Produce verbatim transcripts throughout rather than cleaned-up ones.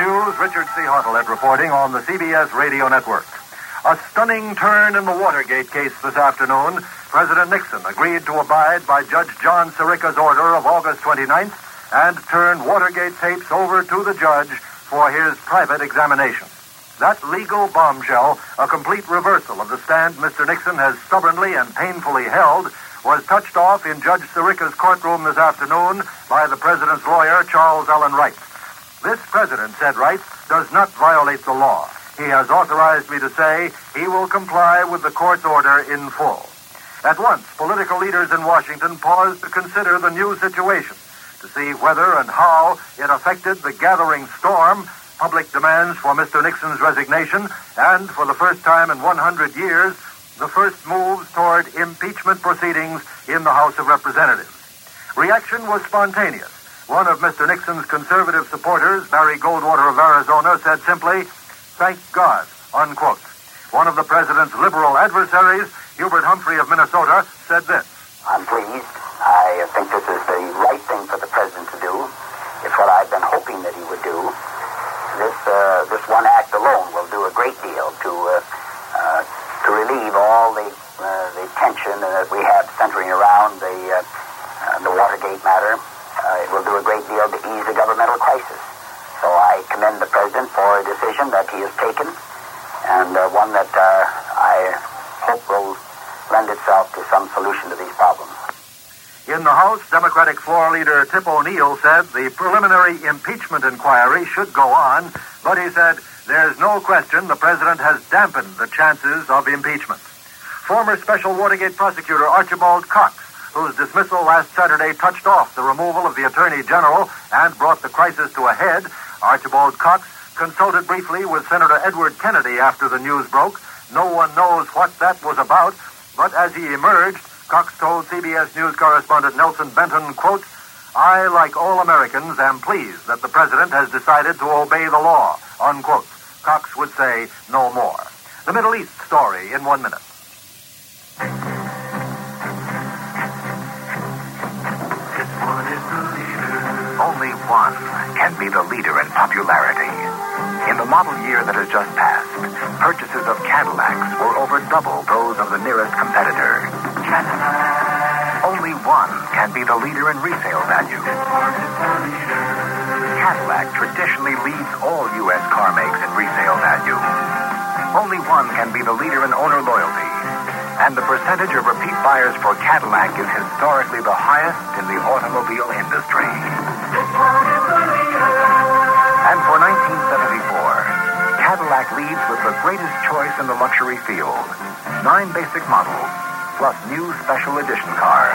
News, Richard C. Hartlet reporting on the C B S Radio Network. A stunning turn in the Watergate case this afternoon. President Nixon agreed to abide by Judge John Sirica's order of August twenty-ninth and turn Watergate tapes over to the judge for his private examination. That legal bombshell, a complete reversal of the stand Mister Nixon has stubbornly and painfully held, was touched off in Judge Sirica's courtroom this afternoon by the president's lawyer, Charles Allen Wright. This president, said Wright, does not violate the law. He has authorized me to say he will comply with the court's order in full. At once, political leaders in Washington paused to consider the new situation, to see whether and how it affected the gathering storm, public demands for Mister Nixon's resignation, and for the first time in one hundred years, the first moves toward impeachment proceedings in the House of Representatives. Reaction was spontaneous. One of Mister Nixon's conservative supporters, Barry Goldwater of Arizona, said simply, "Thank God," unquote. One of the president's liberal adversaries, Hubert Humphrey of Minnesota, said this. I'm pleased. I think this is the right thing for the president to do. It's what I've been hoping that he would do. This uh, this one act alone will do a great deal to uh, uh, to relieve all the uh, the tension that we have centering around the uh, uh, the Watergate matter. Uh, it will do a great deal to ease the governmental crisis. So I commend the president for a decision that he has taken, and uh, one that uh, I hope will lend itself to some solution to these problems. In the House, Democratic floor leader Tip O'Neill said the preliminary impeachment inquiry should go on, but he said there's no question the president has dampened the chances of impeachment. Former Special Watergate prosecutor Archibald Cox, whose dismissal last Saturday touched off the removal of the Attorney General and brought the crisis to a head, Archibald Cox consulted briefly with Senator Edward Kennedy after the news broke. No one knows what that was about, but as he emerged, Cox told C B S News correspondent Nelson Benton, quote, "I, like all Americans, am pleased that the president has decided to obey the law," unquote. Cox would say no more. The Middle East story in one minute. Only one can be the leader in popularity. In the model year that has just passed, purchases of Cadillacs were over double those of the nearest competitor. Cadillac. Only one can be the leader in resale value. Cadillac traditionally leads all U S car makes in resale value. Only one can be the leader in owner loyalty. And the percentage of repeat buyers for Cadillac is historically the highest in the automobile industry. And for nineteen seventy-four, Cadillac leads with the greatest choice in the luxury field. Nine basic models, plus new special edition cars.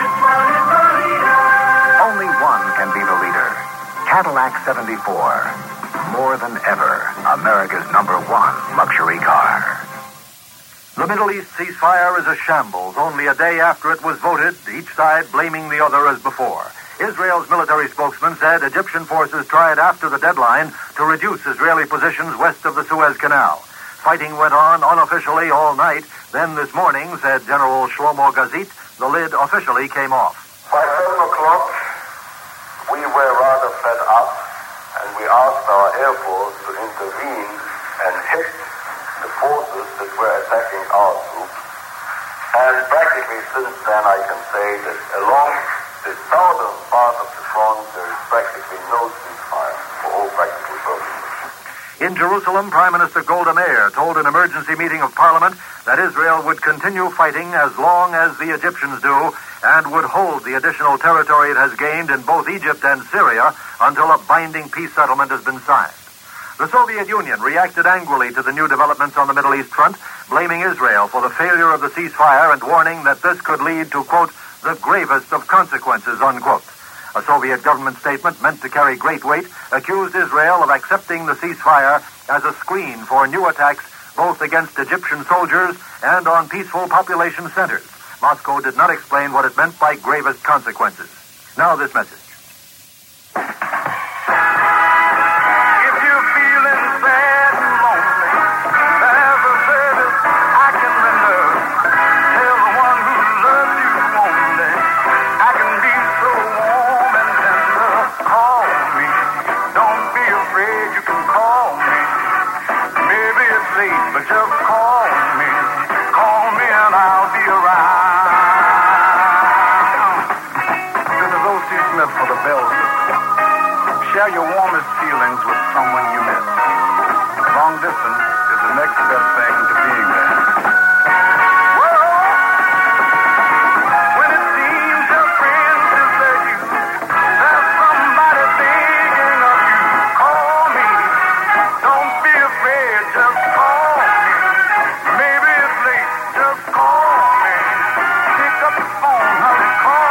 Only one can be the leader. Cadillac seventy-four. More than ever, America's number one luxury car. The Middle East ceasefire is a shambles. Only a day after it was voted, each side blaming the other as before. Israel's military spokesman said Egyptian forces tried after the deadline to reduce Israeli positions west of the Suez Canal. Fighting went on unofficially all night. Then this morning, said General Shlomo Gazit, the lid officially came off. By seven o'clock, we were rather fed up, and we asked our Air Force to intervene and hit the forces that were attacking our troops. And practically since then, I can say that along the southern part of the front, there is practically no ceasefire for all practical purposes. In Jerusalem, Prime Minister Golda Meir told an emergency meeting of Parliament that Israel would continue fighting as long as the Egyptians do and would hold the additional territory it has gained in both Egypt and Syria until a binding peace settlement has been signed. The Soviet Union reacted angrily to the new developments on the Middle East front, blaming Israel for the failure of the ceasefire and warning that this could lead to, quote, the gravest of consequences, unquote. A Soviet government statement meant to carry great weight accused Israel of accepting the ceasefire as a screen for new attacks both against Egyptian soldiers and on peaceful population centers. Moscow did not explain what it meant by gravest consequences. Now this message. You can Michael C. Smith for the Bell System. Share your warmest feelings with someone you miss. Long distance is the next best thing to being there. When it seems your friends desert you, there's somebody thinking of you. Call me. Don't be afraid, just call me. Maybe it's late, just call me. Pick up the phone, honey, call.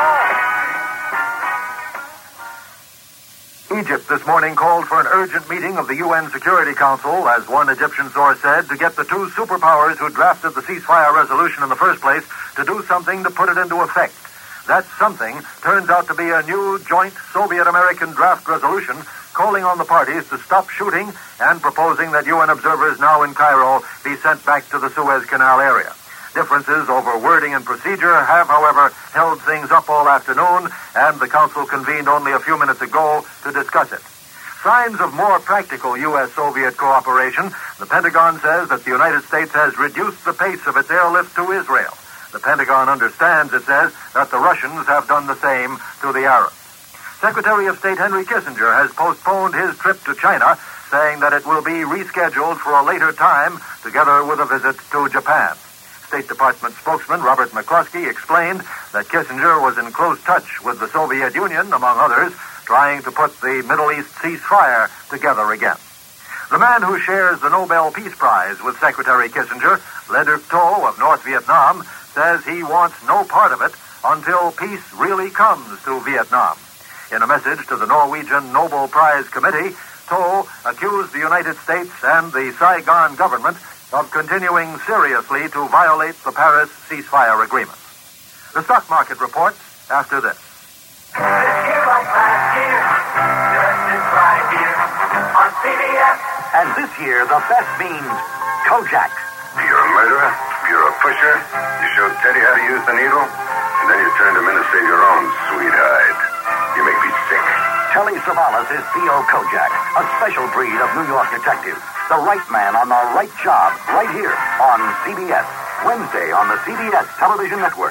Egypt this morning called for an urgent meeting of the U N Security Council, as one Egyptian source said, to get the two superpowers who drafted the ceasefire resolution in the first place to do something to put it into effect. That something turns out to be a new joint Soviet-American draft resolution calling on the parties to stop shooting and proposing that U N observers now in Cairo be sent back to the Suez Canal area. Differences over wording and procedure have, however, held things up all afternoon, and the Council convened only a few minutes ago to discuss it. Signs of more practical U S Soviet cooperation. The Pentagon says that the United States has reduced the pace of its airlift to Israel. The Pentagon understands, it says, that the Russians have done the same to the Arabs. Secretary of State Henry Kissinger has postponed his trip to China, saying that it will be rescheduled for a later time, together with a visit to Japan. State Department spokesman Robert McCloskey explained that Kissinger was in close touch with the Soviet Union, among others, trying to put the Middle East ceasefire together again. The man who shares the Nobel Peace Prize with Secretary Kissinger, Le Duc Tho of North Vietnam, says he wants no part of it until peace really comes to Vietnam. In a message to the Norwegian Nobel Prize Committee, Tho accused the United States and the Saigon government of continuing seriously to violate the Paris ceasefire agreement. The stock market reports after this. This year like last year, just as right here on C B S. And this year, the best means Kojak. You're a murderer, you're a pusher, you show Teddy how to use the needle, and then you turn him in to save your own sweet hide. You make me sick. Telly Savalas is Theo Kojak, a special breed of New York detective. The right man on the right job, right here on C B S. Wednesday on the C B S television network.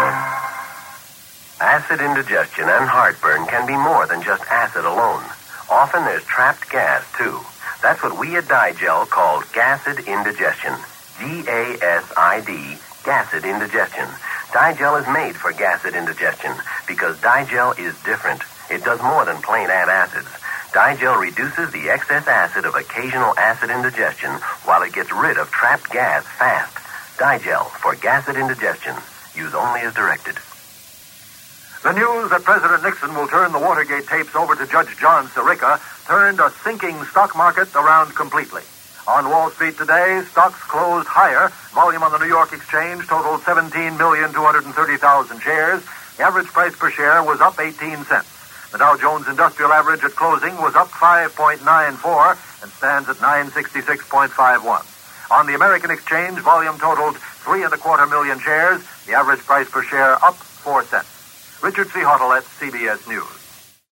Acid indigestion and heartburn can be more than just acid alone. Often there's trapped gas, too. That's what we at Digel call gasid indigestion. G A S I D, gasid indigestion. Digel is made for gasid indigestion because Digel is different. It does more than plain add acids. Digel reduces the excess acid of occasional acid indigestion while it gets rid of trapped gas fast. Digel for gasid indigestion. Use only as directed. The news that President Nixon will turn the Watergate tapes over to Judge John Sirica turned a sinking stock market around completely. On Wall Street today, stocks closed higher. Volume on the New York Exchange totaled seventeen million two hundred thirty thousand shares. The average price per share was up eighteen cents. The Dow Jones Industrial Average at closing was up five point nine four and stands at nine sixty-six point five one. On the American Exchange, volume totaled three and a quarter million shares. The average price per share up four cents. Richard C. Hottle at C B S News.